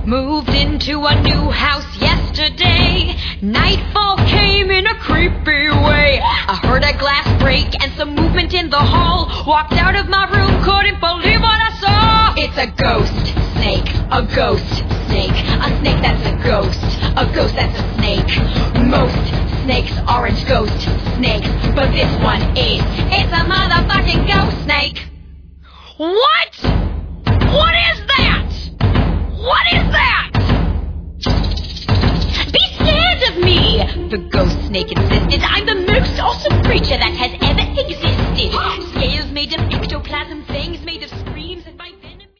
Moved into a new house yesterday. Nightfall came in a creepy way. I heard a glass break and some movement in the hall. Walked out of my room, couldn't believe what I saw. It's a ghost snake, a ghost snake. A snake that's a ghost that's a snake. Most snakes aren't ghost snakes, but this one is. It's a motherfucking ghost snake. What? What is that? What is that? Be scared of me, the ghost snake insisted. I'm the most awesome creature that has ever existed. Scale